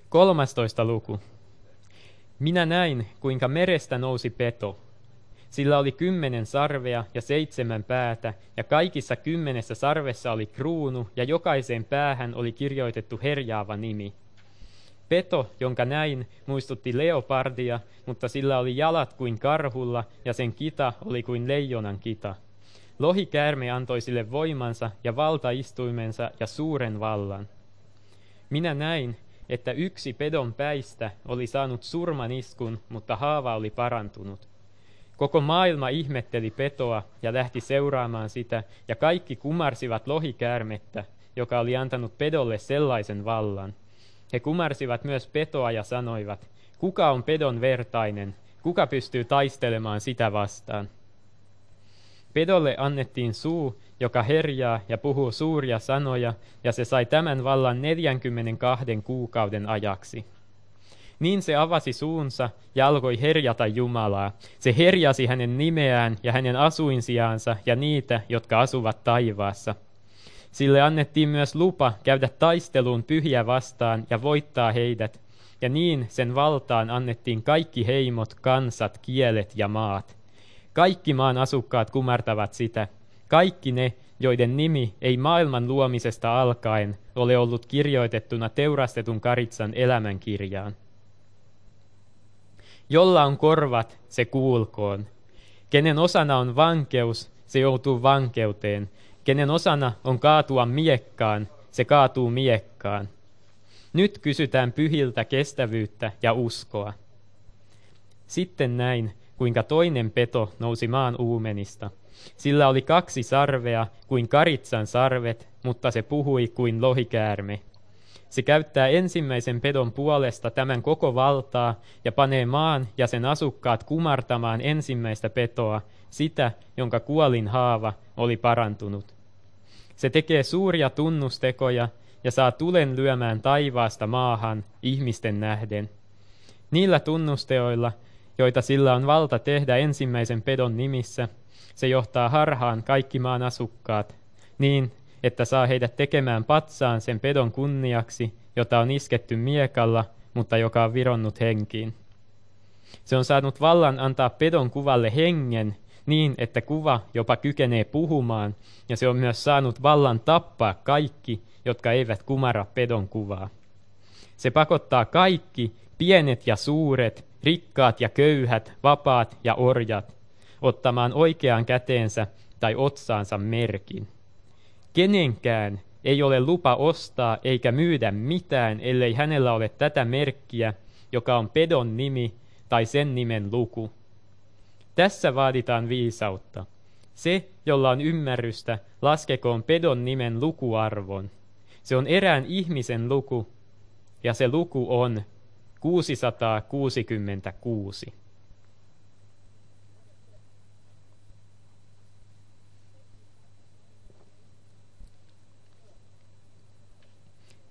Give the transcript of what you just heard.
13. luku. Minä näin, kuinka merestä nousi peto. Sillä oli 10 sarvea ja 7 päätä, ja kaikissa 10 sarvessa oli kruunu, ja jokaiseen päähän oli kirjoitettu herjaava nimi. Peto, jonka näin, muistutti leopardia, mutta sillä oli jalat kuin karhulla, ja sen kita oli kuin leijonan kita. Lohikäärme antoi sille voimansa ja valtaistuimensa ja suuren vallan. Minä näin, että yksi pedon päistä oli saanut surmaniskun, mutta haava oli parantunut. Koko maailma ihmetteli petoa ja lähti seuraamaan sitä, ja kaikki kumarsivat lohikäärmettä, joka oli antanut pedolle sellaisen vallan. He kumarsivat myös petoa ja sanoivat, kuka on pedon vertainen, kuka pystyy taistelemaan sitä vastaan. Pedolle annettiin suu, joka herjaa ja puhuu suuria sanoja, ja se sai tämän vallan 42 kuukauden ajaksi. Niin se avasi suunsa ja alkoi herjata Jumalaa. Se herjasi hänen nimeään ja hänen asuinsijaansa ja niitä, jotka asuvat taivaassa. Sille annettiin myös lupa käydä taisteluun pyhiä vastaan ja voittaa heidät, ja niin sen valtaan annettiin kaikki heimot, kansat, kielet ja maat. Kaikki maan asukkaat kumartavat sitä, kaikki ne, joiden nimi ei maailman luomisesta alkaen ole ollut kirjoitettuna teurastetun karitsan elämänkirjaan. Jolla on korvat, se kuulkoon. Kenen osana on vankeus, se joutuu vankeuteen. Kenen osana on kaatua miekkaan, se kaatuu miekkaan. Nyt kysytään pyhiltä kestävyyttä ja uskoa. Sitten näin, kuinka toinen peto nousi maan uumenista. Sillä oli 2 sarvea kuin karitsan sarvet, mutta se puhui kuin lohikäärme. Se käyttää ensimmäisen pedon puolesta tämän koko valtaa ja panee maan ja sen asukkaat kumartamaan ensimmäistä petoa, sitä, jonka kuolin haava oli parantunut. Se tekee suuria tunnustekoja ja saa tulen lyömään taivaasta maahan ihmisten nähden. Niillä tunnusteoilla, joita sillä on valta tehdä ensimmäisen pedon nimissä, se johtaa harhaan kaikki maan asukkaat, niin että saa heidät tekemään patsaan sen pedon kunniaksi, jota on isketty miekalla, mutta joka on vironnut henkiin. Se on saanut vallan antaa pedon kuvalle hengen, niin että kuva jopa kykenee puhumaan, ja se on myös saanut vallan tappaa kaikki, jotka eivät kumara pedon kuvaa. Se pakottaa kaikki, pienet ja suuret, rikkaat ja köyhät, vapaat ja orjat, ottamaan oikeaan käteensä tai otsaansa merkin. Kenenkään ei ole lupa ostaa eikä myydä mitään, ellei hänellä ole tätä merkkiä, joka on pedon nimi tai sen nimen luku. Tässä vaaditaan viisautta. Se, jolla on ymmärrystä, laskekoon pedon nimen lukuarvon. Se on erään ihmisen luku, ja se luku on 666.